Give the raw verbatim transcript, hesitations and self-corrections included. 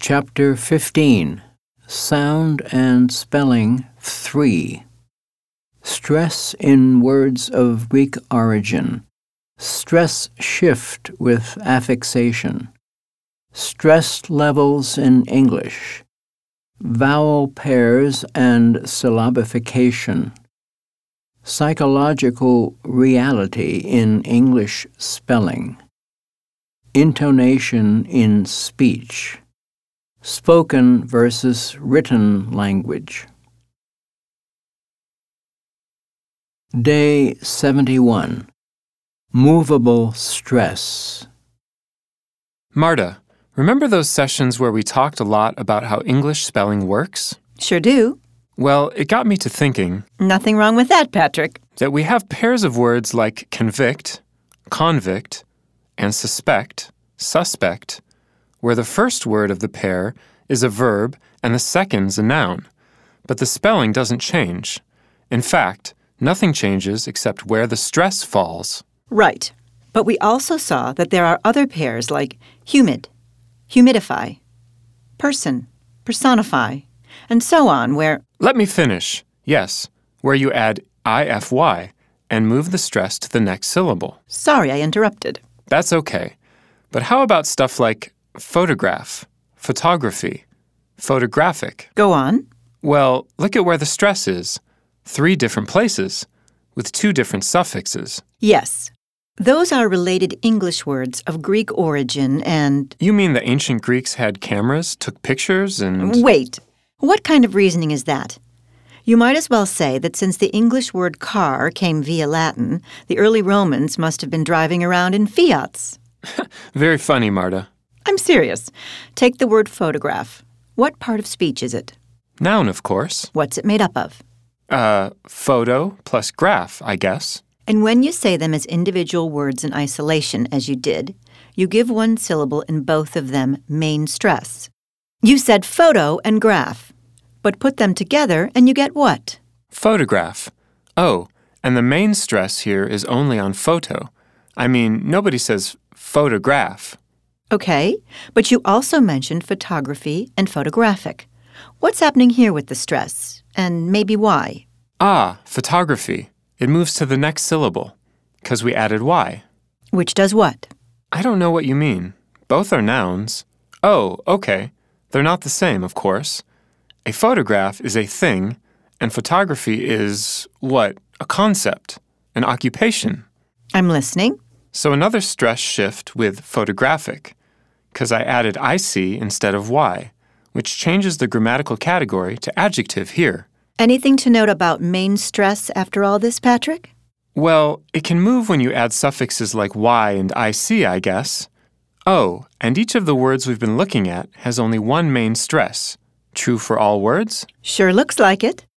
Chapter fifteen, Sound and Spelling three. Stress in words of Greek origin. Stress shift with affixation. Stress levels in English. Vowel pairs and syllabification. Psychological reality in English spelling. Intonation in speech. Spoken versus written language. Day seventy-one. Movable stress. Marta, remember those sessions where we talked a lot about how English spelling works? Sure do. Well, it got me to thinking Nothing wrong with that, Patrick. that we have pairs of words like convict, convict, and suspect, suspect, where the first word of the pair is a verb and the second's a noun, but the spelling doesn't change. In fact, nothing changes except where the stress falls. Right. But we also saw that there are other pairs like humid, humidify, person, personify, and so on where... Let me finish. Yes, where you add I F Y and move the stress to the next syllable. Sorry, I interrupted. That's okay. But how about stuff like photograph, photography, photographic? Go on. Well, look at where the stress is. Three different places, with two different suffixes. Yes. Those are related English words of Greek origin and... You mean the ancient Greeks had cameras, took pictures, and... Wait. What kind of reasoning is that? You might as well say that since the English word car came via Latin, the early Romans must have been driving around in Fiats. Very funny, Marta. I'm serious. Take the word photograph. What part of speech is it? Noun, of course. What's it made up of? Uh, photo plus graph, I guess. And when you say them as individual words in isolation, as you did, you give one syllable in both of them main stress. You said photo and graph, but put them together and you get what? Photograph. Oh, and the main stress here is only on photo. I mean, nobody says photograph. Okay, but you also mentioned photography and photographic. What's happening here with the stress, and maybe why? Ah, photography. It moves to the next syllable, because we added Y. Which does what? I don't know what you mean. Both are nouns. Oh, okay. They're not the same, of course. A photograph is a thing, and photography is, what, a concept, an occupation. I'm listening. So another stress shift with photographic, because I added I C instead of Y, which changes the grammatical category to adjective here. Anything to note about main stress after all this, Patrick? Well, it can move when you add suffixes like Y and I C, I guess. Oh, and each of the words we've been looking at has only one main stress. True for all words? Sure looks like it.